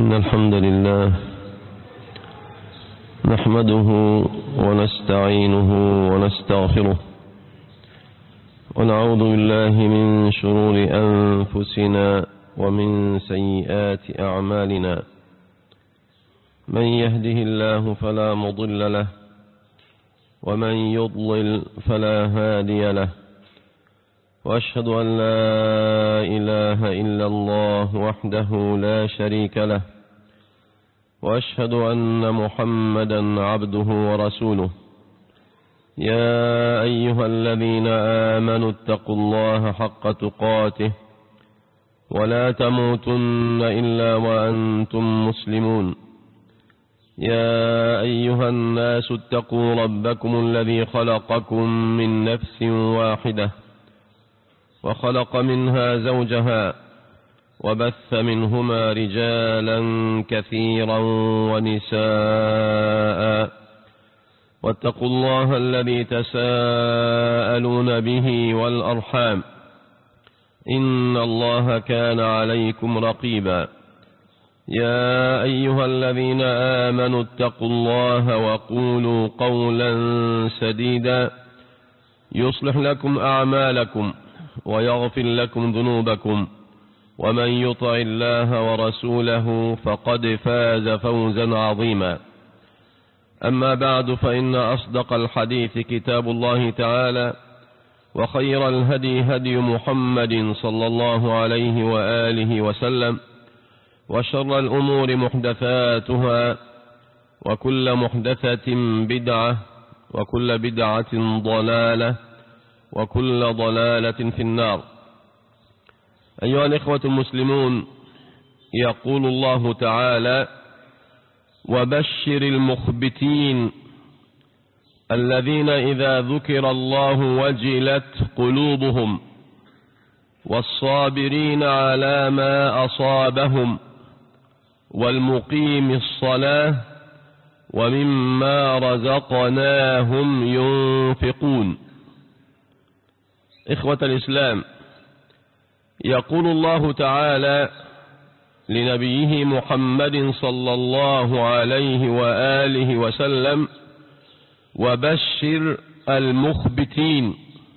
إن الحمد لله نحمده ونستعينه ونستغفره ونعوذ بالله من شرور أنفسنا ومن سيئات أعمالنا. من يهده الله فلا مضل له ومن يضلل فلا هادي له، وأشهد أن لا إله إلا الله وحده لا شريك له، وأشهد أن محمدا عبده ورسوله. يا أيها الذين آمنوا اتقوا الله حق تقاته ولا تموتن إلا وأنتم مسلمون. يا أيها الناس اتقوا ربكم الذي خلقكم من نفس واحدة وخلق منها زوجها وبث منهما رجالا كثيرا ونساء، واتقوا الله الذي تساءلون به والأرحام إن الله كان عليكم رقيبا. يا أيها الذين آمنوا اتقوا الله وقولوا قولا سديدا يصلح لكم أعمالكم ويغفر لكم ذنوبكم، ومن يطع الله ورسوله فقد فاز فوزا عظيما. أما بعد، فإن أصدق الحديث كتاب الله تعالى، وخير الهدي هدي محمد صلى الله عليه وآله وسلم، وشر الأمور محدثاتها، وكل محدثة بدعة، وكل بدعة ضلالة، وكل ضلالة في النار. أيها الإخوة المسلمون، يقول الله تعالى: وبشر المخبتين الذين إذا ذكر الله وجلت قلوبهم والصابرين على ما أصابهم والمقيم الصلاة ومما رزقناهم ينفقون. إخوة الإسلام، يقول الله تعالى لنبيه محمد صلى الله عليه وآله وسلم: وبشر المخبتين.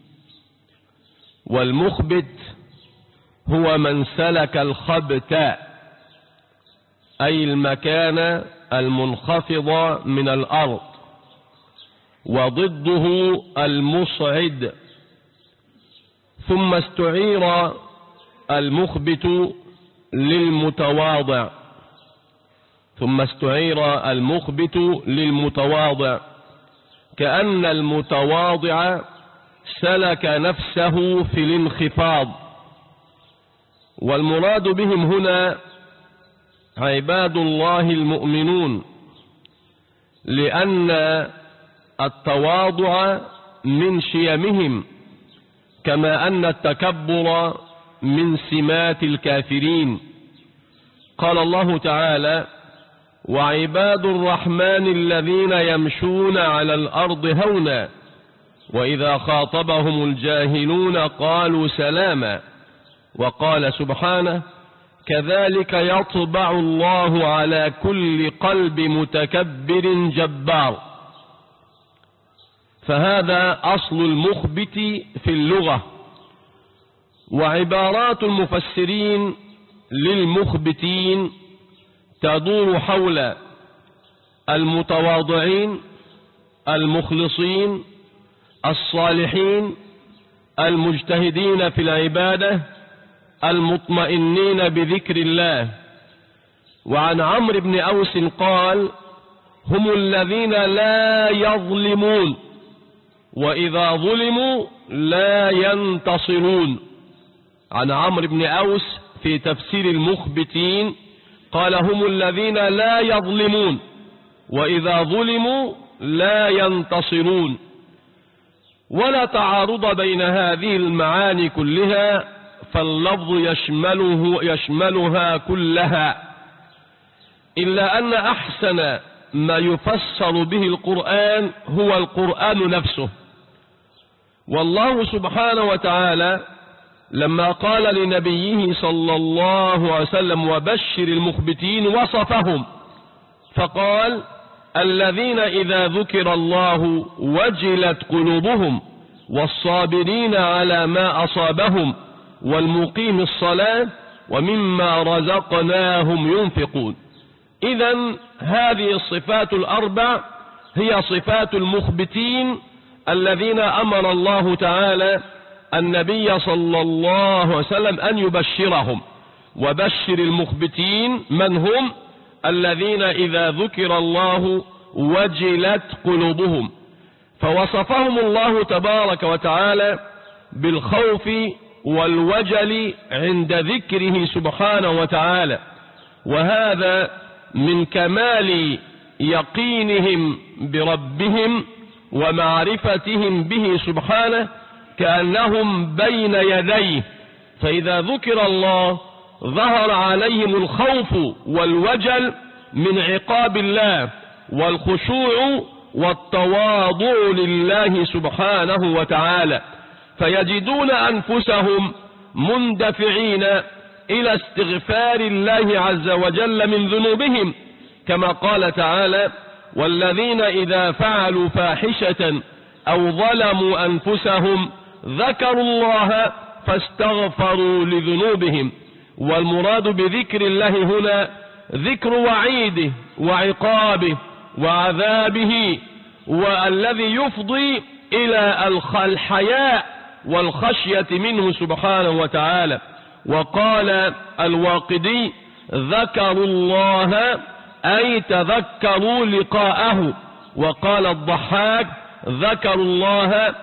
والمخبت هو من سلك الخبت، أي المكان المنخفض من الأرض، وضده المصعد. ثم استعير المخبت للمتواضع، كأن المتواضع سلك نفسه في الانخفاض. والمراد بهم هنا عباد الله المؤمنون، لأن التواضع من شيمهم، كما أن التكبر من سمات الكافرين. قال الله تعالى: وعباد الرحمن الذين يمشون على الأرض هونا وإذا خاطبهم الجاهلون قالوا سلاما. وقال سبحانه: كذلك يطبع الله على كل قلب متكبر جبار. فهذا أصل المخبت في اللغة. وعبارات المفسرين للمخبتين تدور حول المتواضعين المخلصين الصالحين المجتهدين في العبادة المطمئنين بذكر الله. وعن عمرو بن أوس قال: هم الذين لا يظلمون وإذا ظلموا لا ينتصرون. عن عمرو بن أوس في تفسير المخبتين قال: هم الذين لا يظلمون وإذا ظلموا لا ينتصرون. ولا تعارض بين هذه المعاني كلها، فاللفظ يشملها كلها، إلا أن أحسن ما يفسر به القرآن هو القرآن نفسه. والله سبحانه وتعالى لما قال لنبيه صلى الله عليه وسلم وبشر المخبتين وصفهم فقال الذين إذا ذكر الله وجلت قلوبهم والصابرين على ما أصابهم والمقيم الصلاة ومما رزقناهم ينفقون. إذن هذه الصفات الأربع هي صفات المخبتين الذين أمر الله تعالى النبي صلى الله عليه وسلم أن يبشرهم. وبشر المخبتين من هم؟ الذين إذا ذكر الله وجلت قلوبهم. فوصفهم الله تبارك وتعالى بالخوف والوجل عند ذكره سبحانه وتعالى، وهذا من كمال يقينهم بربهم ومعرفتهم به سبحانه، كأنهم بين يديه، فإذا ذكر الله ظهر عليهم الخوف والوجل من عقاب الله والخشوع والتواضع لله سبحانه وتعالى، فيجدون أنفسهم مندفعين إلى استغفار الله عز وجل من ذنوبهم، كما قال تعالى والذين إذا فعلوا فاحشة أو ظلموا أنفسهم ذكروا الله فاستغفروا لذنوبهم. والمراد بذكر الله هنا ذكر وعيده وعقابه وعذابه، والذي يفضي إلى الحياء والخشية منه سبحانه وتعالى. وقال الواقدي ذكروا الله أي تذكروا لقاءه، وقال الضحاك ذكروا الله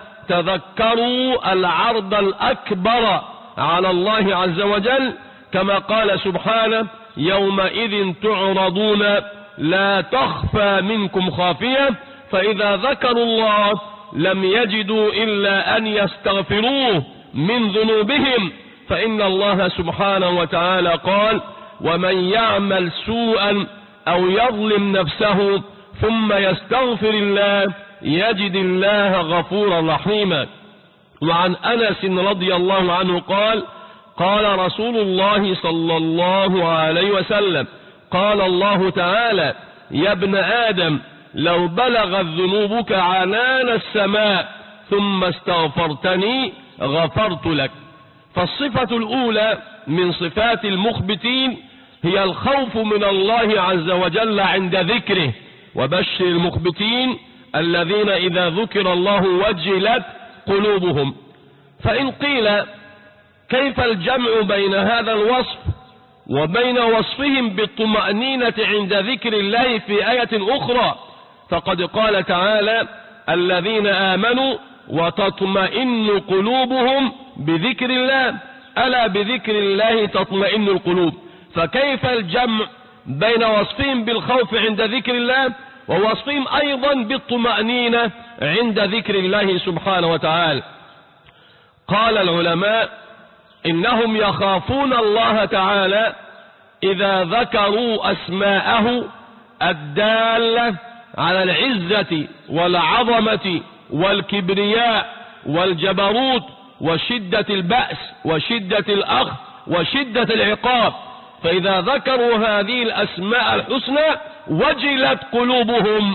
تذكروا العرض الأكبر على الله عز وجل، كما قال سبحانه يومئذ تعرضون لا تخفى منكم خافية. فإذا ذكروا الله لم يجدوا إلا أن يستغفروه من ذنوبهم، فإن الله سبحانه وتعالى قال ومن يعمل سوءا أو يظلم نفسه ثم يستغفر الله يجد الله غفورا رحيما. وعن أنس رضي الله عنه قال قال رسول الله صلى الله عليه وسلم قال الله تعالى يا ابن آدم لو بلغت ذنوبك عنان السماء ثم استغفرتني غفرت لك. فالصفة الأولى من صفات المخبتين هي الخوف من الله عز وجل عند ذكره. وبشر المخبتين الذين إذا ذكر الله وجلت قلوبهم. فإن قيل كيف الجمع بين هذا الوصف وبين وصفهم بالطمأنينة عند ذكر الله في آية أخرى؟ فقد قال تعالى الذين آمنوا وتطمئن قلوبهم بذكر الله، ألا بذكر الله تطمئن القلوب. فكيف الجمع بين وصفهم بالخوف عند ذكر الله ووصفهم أيضا بالطمأنينة عند ذكر الله سبحانه وتعالى؟ قال العلماء إنهم يخافون الله تعالى إذا ذكروا أسماءه الدالة على العزة والعظمة والكبرياء والجبروت وشدة البأس وشدة الأخذ وشدة العقاب، فإذا ذكروا هذه الأسماء الحسنى وجلت قلوبهم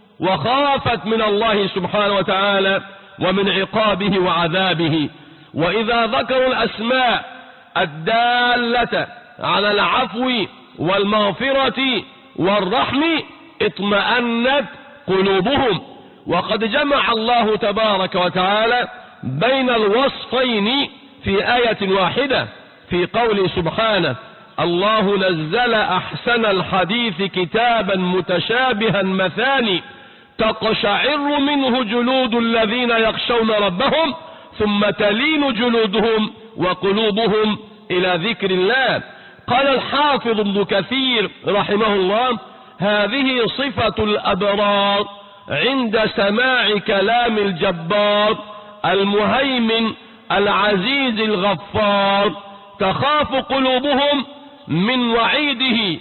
وخافت من الله سبحانه وتعالى ومن عقابه وعذابه. وإذا ذكروا الأسماء الدالة على العفو والمغفرة والرحم اطمأنت قلوبهم. وقد جمع الله تبارك وتعالى بين الوصفين في آية واحدة في قوله سبحانه الله نزل أحسن الحديث كتابا متشابها مثاني تقشعر منه جلود الذين يخشون ربهم ثم تلين جلودهم وقلوبهم إلى ذكر الله. قال الحافظ ابن كثير رحمه الله هذه صفة الأبرار عند سماع كلام الجبار المهيمن العزيز الغفار، تخاف قلوبهم من وعيده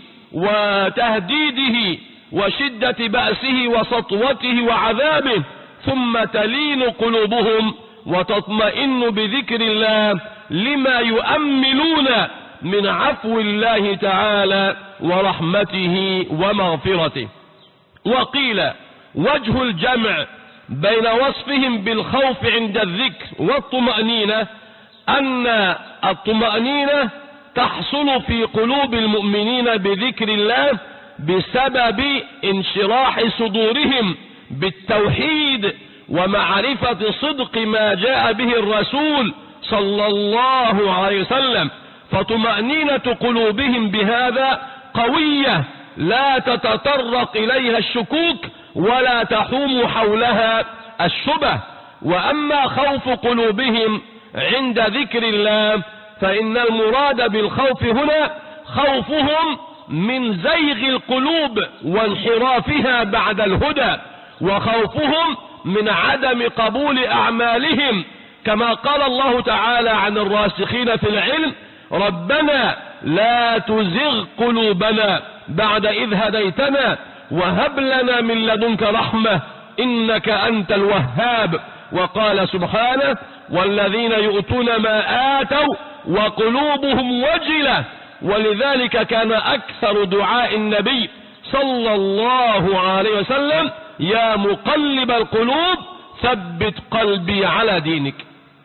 وتهديده وشدة بأسه وسطوته وعذابه، ثم تلين قلوبهم وتطمئن بذكر الله لما يؤملون من عفو الله تعالى ورحمته ومغفرته. وقيل وجه الجمع بين وصفهم بالخوف عند الذكر والطمأنينة أن الطمأنينة تحصل في قلوب المؤمنين بذكر الله بسبب انشراح صدورهم بالتوحيد ومعرفة صدق ما جاء به الرسول صلى الله عليه وسلم، فطمأنينة قلوبهم بهذا قوية لا تتطرق إليها الشكوك ولا تحوم حولها الشبه. وأما خوف قلوبهم عند ذكر الله فإن المراد بالخوف هنا خوفهم من زيغ القلوب وانحرافها بعد الهدى، وخوفهم من عدم قبول أعمالهم، كما قال الله تعالى عن الراسخين في العلم: ربنا لا تزغ قلوبنا بعد إذ هديتنا وهب لنا من لدنك رحمة إنك أنت الوهاب. وقال سبحانه: والذين يؤتون ما آتوا وقلوبهم وجلة. ولذلك كان أكثر دعاء النبي صلى الله عليه وسلم: يا مقلب القلوب ثبت قلبي على دينك.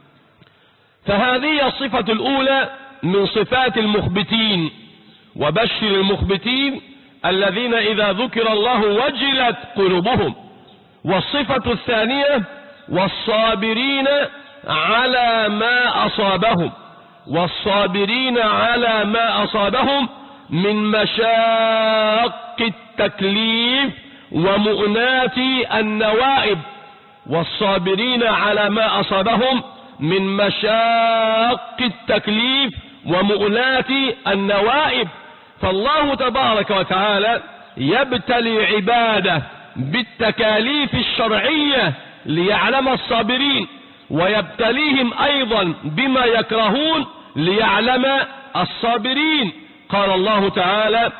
فهذه الصفة الأولى من صفات المخبتين، وبشر المخبتين الذين إذا ذكر الله وجلت قلوبهم. والصفة الثانية: والصابرين على ما أصابهم، والصابرين على ما أصابهم من مشاق التكليف ومؤنات النوائب، والصابرين على ما أصابهم من مشاق التكليف ومؤنات النوائب. فالله تبارك وتعالى يبتلي عباده بالتكاليف الشرعية ليعلم الصابرين، ويبتليهم أيضا بما يكرهون ليعلم الصابرين. قال الله تعالى: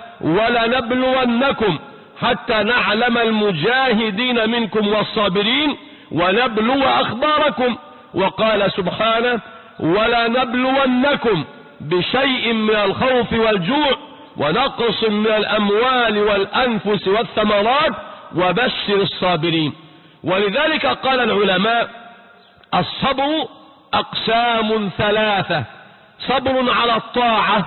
ولنبلونكم حتى نعلم المجاهدين منكم والصابرين ونبلو أخباركم. وقال سبحانه: ولنبلونكم بشيء من الخوف والجوع ونقص من الأموال والأنفس والثمرات وبشر الصابرين. ولذلك قال العلماء: الصبر أقسام ثلاثة: صبر على الطاعة،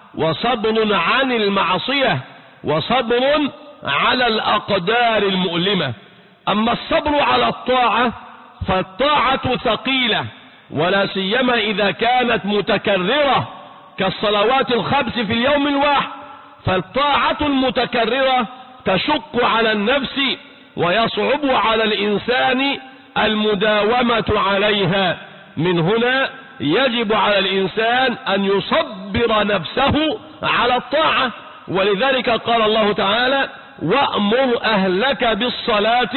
وصبر عن المعصية، وصبر على الأقدار المؤلمة. أما الصبر على الطاعة فالطاعة ثقيلة، ولا سيما إذا كانت متكررة كالصلوات الخمس في اليوم الواحد، فالطاعة المتكررة تشق على النفس ويصعب على الإنسان المداومة عليها. من هنا يجب على الإنسان أن يصبر نفسه على الطاعة. ولذلك قال الله تعالى: وأمر أهلك بالصلاة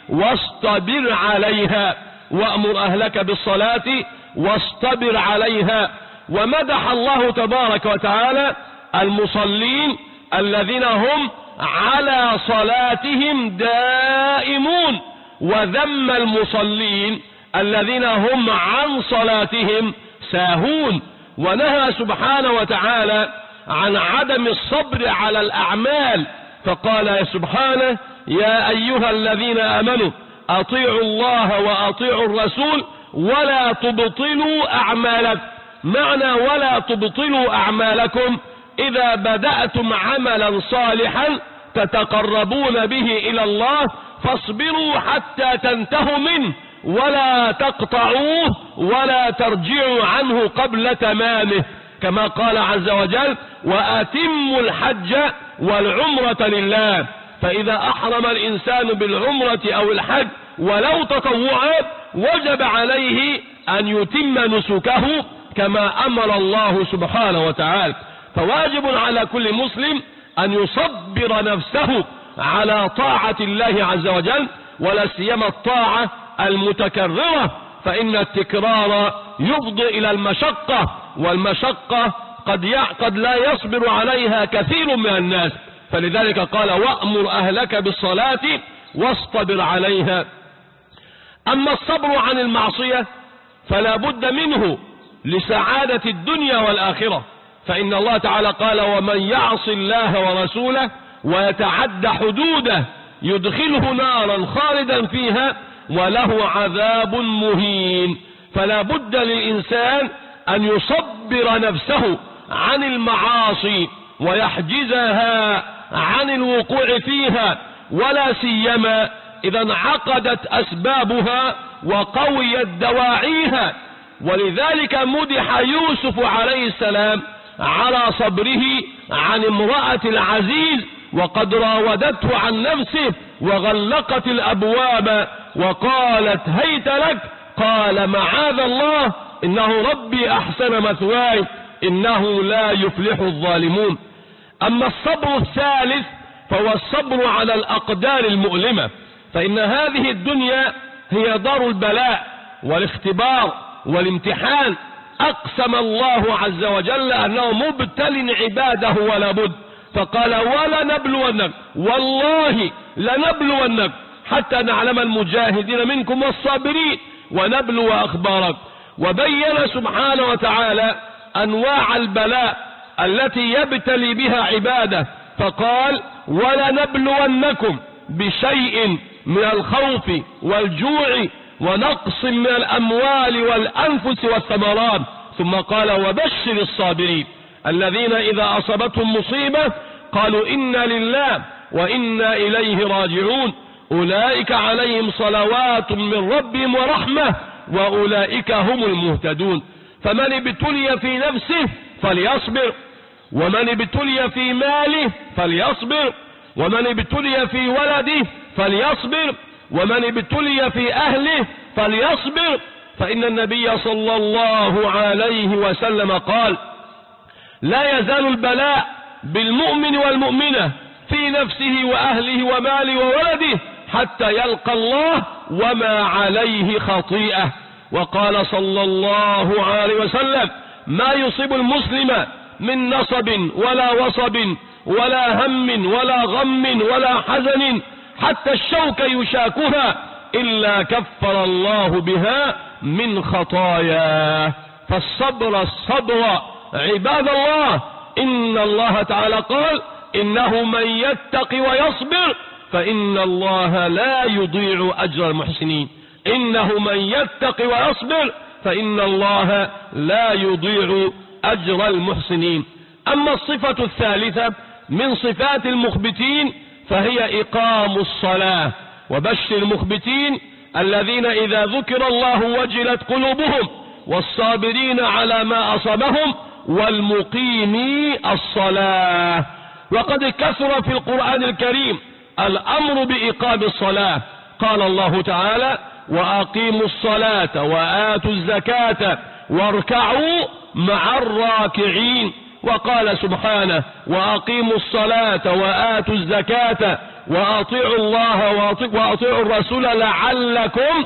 واصطبر عليها، وأمر أهلك بالصلاة واصطبر عليها. ومدح الله تبارك وتعالى المصلين الذين هم على صلاتهم دائمون، وذم المصلين الذين هم عن صلاتهم ساهون. ونهى سبحانه وتعالى عن عدم الصبر على الأعمال، فقال سبحانه: يا أيها الذين آمنوا أطيعوا الله وأطيعوا الرسول ولا تبطلوا أعمالكم. معنى ولا تبطلوا أعمالكم: إذا بدأتم عملا صالحا تتقربون به إلى الله فاصبروا حتى تنتهوا منه ولا تقطعوه ولا ترجعوا عنه قبل تمامه، كما قال عز وجل: وأتموا الحج والعمرة لله. فإذا أحرم الإنسان بالعمرة أو الحج ولو تطوعا وجب عليه أن يتم نسكه كما أمر الله سبحانه وتعالى. فواجب على كل مسلم أن يصبر نفسه على طاعة الله عز وجل، ولا سيما الطاعة المتكررة، فإن التكرار يفضي إلى المشقة، والمشقة قد لا يصبر عليها كثير من الناس. فلذلك قال: وأمر أهلك بالصلاة واصطبر عليها. أما الصبر عن المعصية فلا بد منه، لسعادة الدنيا والآخرة. فإن الله تعالى قال: ومن يعص الله ورسوله ويتعد حدوده يدخله نارا خالدا فيها وله عذاب مهين. فلا بد للإنسان أن يصبر نفسه عن المعاصي ويحجزها عن الوقوع فيها، ولا سيما إذا انعقدت أسبابها وقويت دواعيها. ولذلك مدح يوسف عليه السلام على صبره عن امرأة العزيز، وقد راودته عن نفسه وغلقت الأبواب وقالت: هيت لك. قال: معاذ الله، إنه ربي أحسن مثواي إنه لا يفلح الظالمون. أما الصبر الثالث فهو الصبر على الأقدار المؤلمة، فإن هذه الدنيا هي دار البلاء والاختبار والامتحان. أقسم الله عز وجل أنه مبتل عباده ولا بد، فقال: ولنبلونك، والله لنبلونك حتى نعلم المجاهدين منكم والصابرين ونبلو أخبارك. وبين سبحانه وتعالى أنواع البلاء التي يبتلي بها عباده، فقال: ولنبلونكم بشيء من الخوف والجوع ونقص من الأموال والأنفس والثمرات. ثم قال: وبشر الصابرين الذين إذا أصابتهم مصيبة قالوا إنا لله وإنا إليه راجعون أولئك عليهم صلوات من ربهم ورحمة وأولئك هم المهتدون. فمن ابتلي في نفسه فليصبر، ومن ابتلي في ماله فليصبر، ومن ابتلي في ولده فليصبر، ومن ابتلي في أهله فليصبر. فإن النبي صلى الله عليه وسلم قال: لا يزال البلاء بالمؤمن والمؤمنة في نفسه وأهله وماله وولده حتى يلقى الله وما عليه خطيئة. وقال صلى الله عليه وسلم: ما يصيب المسلم من نصب ولا وصب ولا هم ولا غم ولا حزن حتى الشوك يشاكها إلا كفر الله بها من خطاياه. فالصبر عباد الله، إن الله تعالى قال: إنه من يتق ويصبر فإن الله لا يضيع أجر المحسنين. إنه من يتق ويصبر فإن الله لا يضيع أجر المحسنين. أما الصفة الثالثة من صفات المخبتين فهي إقام الصلاة. وبشر المخبتين الذين إذا ذكر الله وجلت قلوبهم والصابرين على ما أصابهم والمقيمي الصلاة. وقد كثر في القرآن الكريم الأمر بإقام الصلاة. قال الله تعالى: وأقيموا الصلاة وآتوا الزكاة واركعوا مع الراكعين. وقال سبحانه: وأقيموا الصلاة وآتوا الزكاة وأطيعوا الله وأطيعوا الرسول لعلكم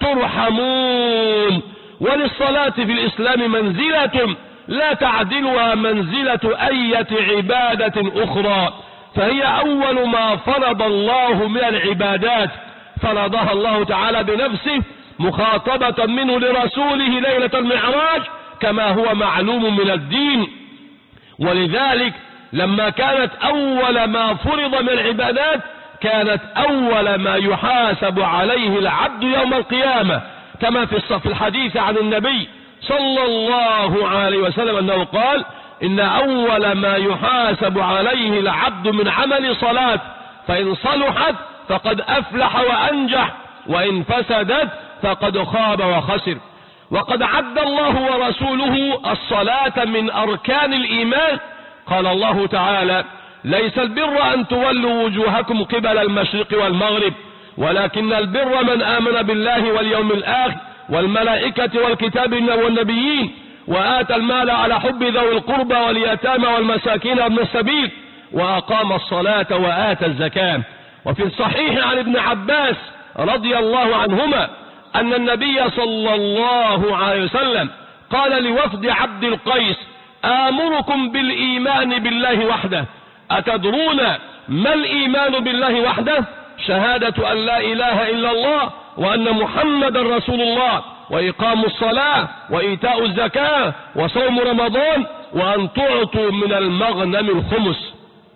ترحمون. وللصلاة في الإسلام منزلة لا تعدلها منزلة أية عبادة أخرى، فهي أول ما فرض الله من العبادات، فرضها الله تعالى بنفسه مخاطبة منه لرسوله ليلة المعراج كما هو معلوم من الدين. ولذلك لما كانت أول ما فرض من العبادات كانت أول ما يحاسب عليه العبد يوم القيامة، كما في الحديث عن النبي صلى الله عليه وسلم أنه قال: إن أول ما يحاسب عليه العبد من عمل صلاة، فإن صلحت فقد أفلح وأنجح، وإن فسدت فقد خاب وخسر. وقد عد الله ورسوله الصلاة من أركان الإيمان. قال الله تعالى: ليس البر أن تولوا وجوهكم قبل المشرق والمغرب ولكن البر من آمن بالله واليوم الآخر والملائكة والكتاب والنبيين وآتى المال على حب ذوي القربى واليتامى والمساكين وابن السبيل وأقام الصلاة وآتى الزكاة. وفي الصحيح عن ابن عباس رضي الله عنهما أن النبي صلى الله عليه وسلم قال لوفد عبد القيس: آمركم بالإيمان بالله وحده. أتدرون ما الإيمان بالله وحده؟ شهادة أن لا إله إلا الله وأن محمد رسول الله وإقام الصلاة وإيتاء الزكاة وصوم رمضان، وأن تعطوا من المغنم الخمس.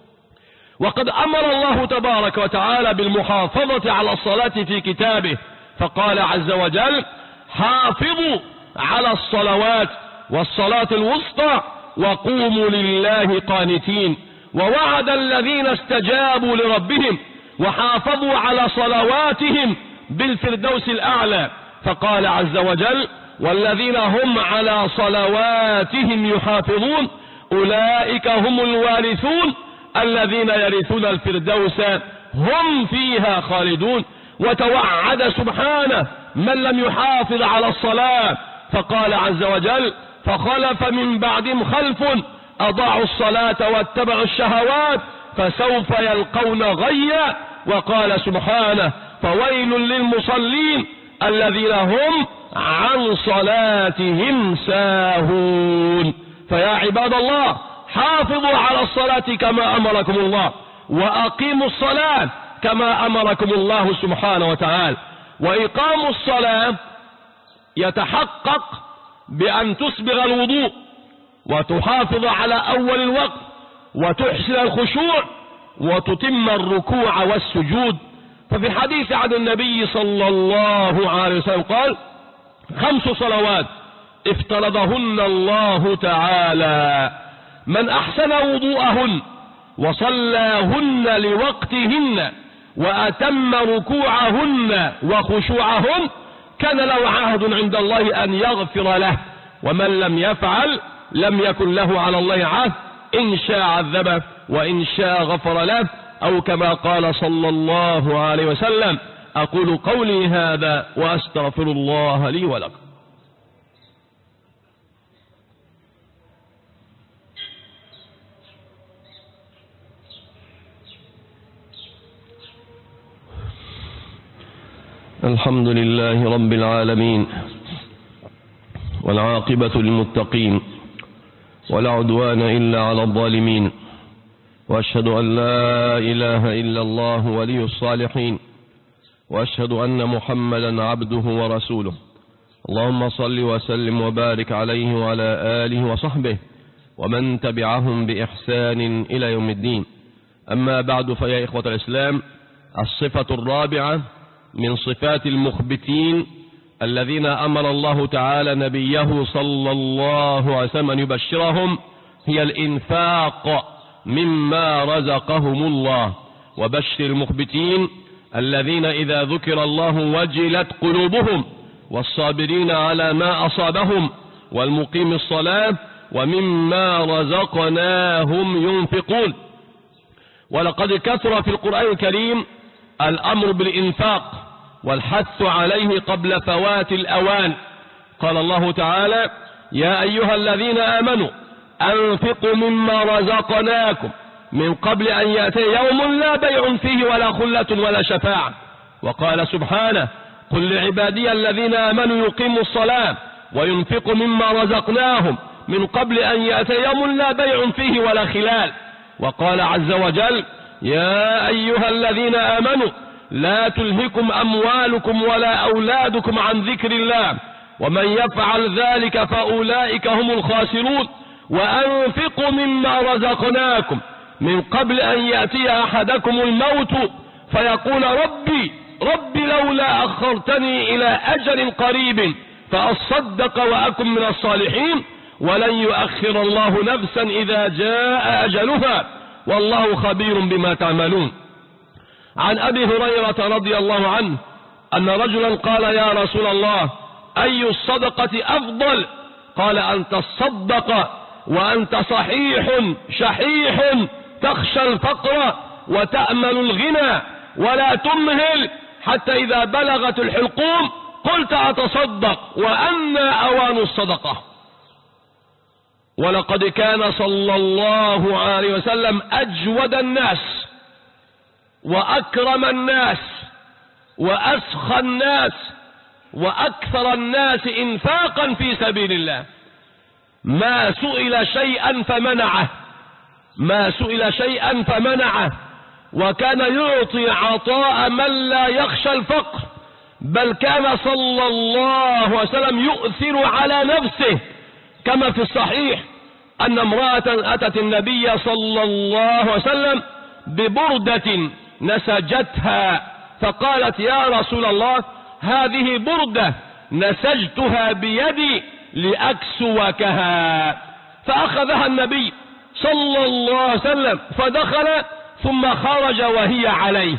وقد أمر الله تبارك وتعالى بالمحافظة على الصلاة في كتابه، فقال عز وجل: حافظوا على الصلوات والصلاة الوسطى وقوموا لله قانتين. ووعد الذين استجابوا لربهم وحافظوا على صلواتهم بالفردوس الأعلى، فقال عز وجل: والذين هم على صلواتهم يحافظون أولئك هم الوارثون الذين يرثون الفردوس هم فيها خالدون. وتوعد سبحانه من لم يحافظ على الصلاة، فقال عز وجل: فخلف من بعدهم خلف أضاعوا الصلاة واتبعوا الشهوات فسوف يلقون غيا. وقال سبحانه: فويل للمصلين الذين هم عن صلاتهم ساهون. فيا عباد الله، حافظوا على الصلاة كما أمركم الله، وأقيموا الصلاة كما أمركم الله سبحانه وتعالى. وإقام الصلاة يتحقق بأن تسبغ الوضوء وتحافظ على أول الوقت وتحسن الخشوع وتتم الركوع والسجود. ففي حديث عن النبي صلى الله عليه وسلم قال: 5 صلوات افترضهن الله تعالى من أحسن وضوءهن وصلاهن لوقتهن وأتم ركوعهن وخشوعهن كان له عهد عند الله أن يغفر له، ومن لم يفعل لم يكن له على الله عهد، إن شاء عذبه وإن شاء غفر له، أو كما قال صلى الله عليه وسلم. أقول قولي هذا وأستغفر الله لي ولكم. الحمد لله رب العالمين، والعاقبة للمتقين، ولا عدوان إلا على الظالمين، وأشهد أن لا إله إلا الله ولي الصالحين، وأشهد أن محمدا عبده ورسوله. اللهم صل وسلم وبارك عليه وعلى آله وصحبه ومن تبعهم بإحسان إلى يوم الدين. أما بعد، فيا إخوة الإسلام، الصفة الرابعة من صفات المخبتين الذين أمر الله تعالى نبيه صلى الله عليه وسلم أن يبشرهم هي الإنفاق مما رزقهم الله. وبشر المخبتين الذين إذا ذكر الله وجلت قلوبهم، والصابرين على ما أصابهم، والمقيم الصلاة ومما رزقناهم ينفقون. ولقد كثر في القرآن الكريم الأمر بالإنفاق والحث عليه قبل فوات الأوان. قال الله تعالى: يا أيها الذين آمنوا أنفقوا مما رزقناكم من قبل أن يأتي يوم لا بيع فيه ولا خلة ولا شفاعة. وقال سبحانه: قل لعبادي الذين آمنوا يقيموا الصلاة وينفقوا مما رزقناهم من قبل أن يأتي يوم لا بيع فيه ولا خلال. وقال عز وجل: يا أيها الذين آمنوا لا تلهكم أموالكم ولا أولادكم عن ذكر الله ومن يفعل ذلك فأولئك هم الخاسرون وأنفقوا مما رزقناكم من قبل أن يأتي أحدكم الموت فيقول ربي لولا أخرتني إلى أجل قريب فأصدق وأكن من الصالحين ولن يؤخر الله نفسا إذا جاء أجلها والله خبير بما تعملون. عن أبي هريرة رضي الله عنه أن رجلا قال: يا رسول الله، أي الصدقة أفضل؟ قال: أن تصدق وأنت صحيح شحيح تخشى الفقر وتأمل الغنى ولا تمهل حتى إذا بلغت الحلقوم قلت أتصدق وأنا أوان الصدقة. ولقد كان صلى الله عليه وسلم أجود الناس وأكرم الناس وأسخى الناس وأكثر الناس إنفاقا في سبيل الله. ما سئل شيئا فمنعه، وكان يعطي عطاء من لا يخشى الفقر بل كان صلى الله عليه وسلم يؤثر على نفسه، كما في الصحيح أن امرأة أتت النبي صلى الله عليه وسلم ببردة نسجتها، فقالت يا رسول الله هذه بردة نسجتها بيدي لأكسوكها، فأخذها النبي صلى الله عليه وسلم فدخل ثم خرج وهي عليه،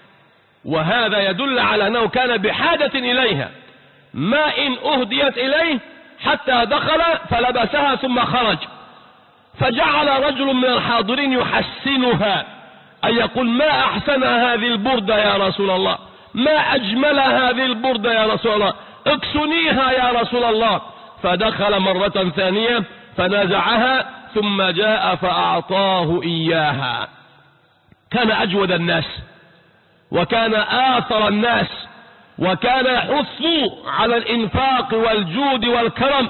وهذا يدل على أنه كان بحاجة إليها، ما إن أهديت إليه حتى دخل فلبسها ثم خرج. فجعل رجل من الحاضرين يحسنها، أن يقول ما أحسن هذه البردة يا رسول الله، ما أجمل هذه البردة يا رسول الله، اكسنيها يا رسول الله. فدخل مرة ثانية فنزعها ثم جاء فأعطاه إياها. كان أجود الناس وكان آثر الناس، وكان يحث على الإنفاق والجود والكرم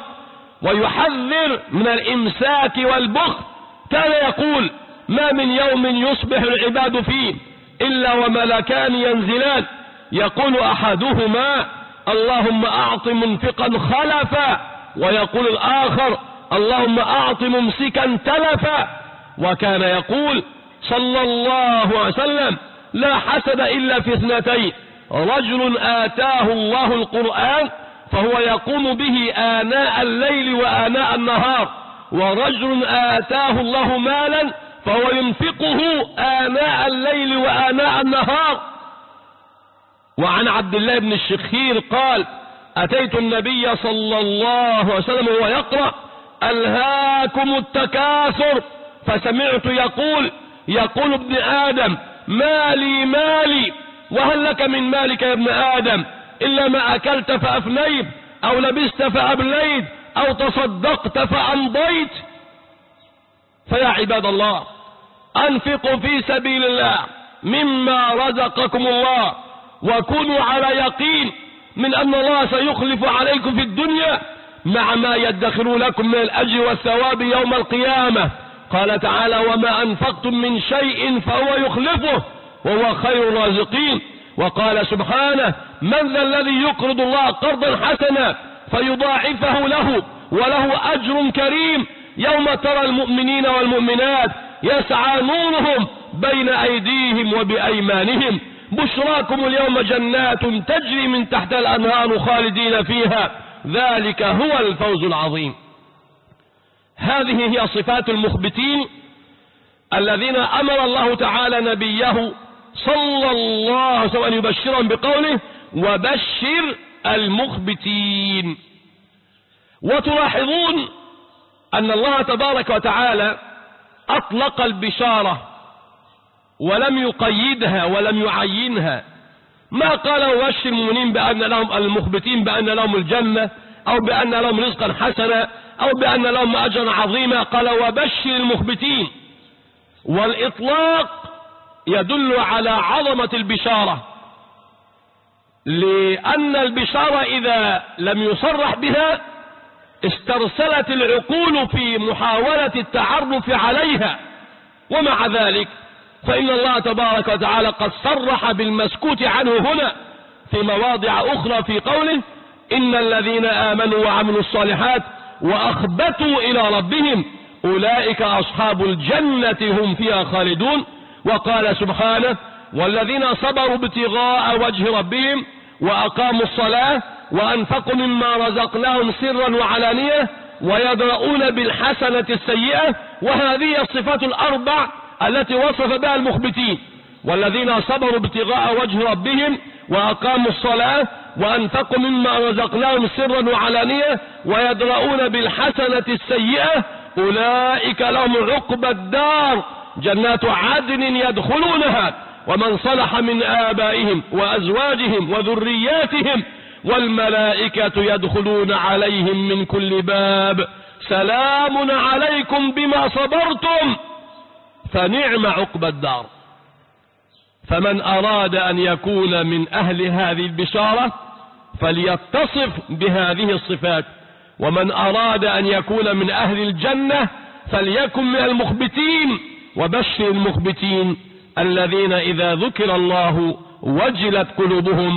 ويحذر من الإمساك والبخل. كان يقول ما من يوم يصبح العباد فيه إلا وملكان ينزلان، يقول أحدهما اللهم أعط منفقا خلفا، ويقول الآخر اللهم أعط ممسكا تلفا. وكان يقول صلى الله عليه وسلم لا حسد إلا في اثنتين، رجل آتاه الله القرآن فهو يقوم به آناء الليل وآناء النهار، ورجل آتاه الله مالا فهو ينفقه آناء الليل وآناء النهار. وعن عبد الله بن الشخير قال أتيت النبي صلى الله عليه وسلم وهو يقرأ ألهاكم التكاثر، فسمعت يقول ابن آدم مالي مالي، وهل لك من مالك يا ابن آدم إلا ما أكلت فأفنيت أو لبست فأبليت أو تصدقت فأمضيت. فيا عباد الله أنفقوا في سبيل الله مما رزقكم الله، وكونوا على يقين من أن الله سيخلف عليكم في الدنيا مع ما يدخر لكم من الأجر والثواب يوم القيامة. قال تعالى وما أنفقتم من شيء فهو يخلفه وهو خير الرازقين. وقال سبحانه من ذا الذي يقرض الله قرضا حسنا فيضاعفه له وله أجر كريم. يوم ترى المؤمنين والمؤمنات يسعى نورهم بين أيديهم وبأيمانهم بشراكم اليوم جنات تجري من تحت الأنهار خالدين فيها ذلك هو الفوز العظيم. هذه هي صفات المخبتين الذين أمر الله تعالى نبيه صلى الله عليه وسلم أن يبشرهم بقوله وبشر المخبتين. وتلاحظون أن الله تبارك وتعالى أطلق البشارة ولم يقيدها ولم يعينها، ما قال وبشر المؤمنين بأن لهم المخبتين بأن لهم الجنة أو بأن لهم رزقا حسنا أو بأن لهم أجرا عظيما، قال وبشر المخبتين. والإطلاق يدل على عظمة البشارة، لأن البشارة إذا لم يصرح بها استرسلت العقول في محاولة التعرف عليها، ومع ذلك فإن الله تبارك وتعالى قد صرح بالمسكوت عنه هنا في مواضع أخرى في قوله إن الذين آمنوا وعملوا الصالحات وأخبتوا إلى ربهم أولئك أصحاب الجنة هم فيها خالدون. وقال سبحانه والذين صبروا ابتغاء وجه ربهم وأقاموا الصلاة وأنفقوا مما رزقناهم سرا وعلانية ويدرؤون بالحسنة السيئة. وهذه الصفات الأربع التي وصف بها المخبتين، والذين صبروا ابتغاء وجه ربهم وأقاموا الصلاة وأنفقوا مما رزقناهم سرا وعلانية ويدرؤون بالحسنة السيئة أولئك لهم عقبى الدار جنات عدن يدخلونها ومن صلح من آبائهم وأزواجهم وذرياتهم والملائكة يدخلون عليهم من كل باب سلام عليكم بما صبرتم فنعم عقبى الدار. فمن أراد أن يكون من أهل هذه البشارة فليتصف بهذه الصفات، ومن أراد أن يكون من أهل الجنة فليكن من المخبتين. وبشر المخبتين الذين إذا ذكر الله وجلت قلوبهم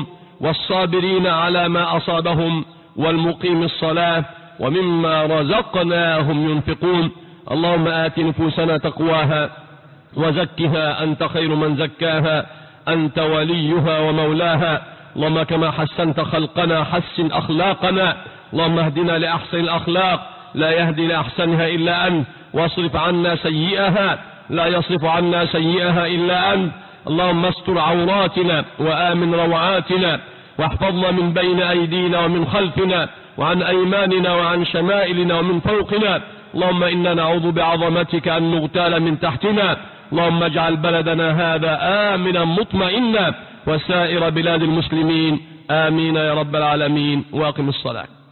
والصابرين على ما أصابهم والمقيم الصلاة ومما رزقناهم ينفقون. اللهم آت نفوسنا تقواها وزكها أنت خير من زكاها أنت وليها ومولاها. اللهم كما حسنت خلقنا حسن أخلاقنا. اللهم اهدنا لأحسن الأخلاق لا يهدي لأحسنها إلا أنت، واصرف عنا سيئها لا يصرف عنا سيئها إلا أنت. اللهم استر عوراتنا وآمن روعاتنا، واحفظنا من بين أيدينا ومن خلفنا وعن أيماننا وعن شمائلنا ومن فوقنا. اللهم إنا نعوذ بعظمتك أن نغتال من تحتنا. اللهم اجعل بلدنا هذا آمنا مطمئنا وسائر بلاد المسلمين، آمين يا رب العالمين. واقم الصلاة.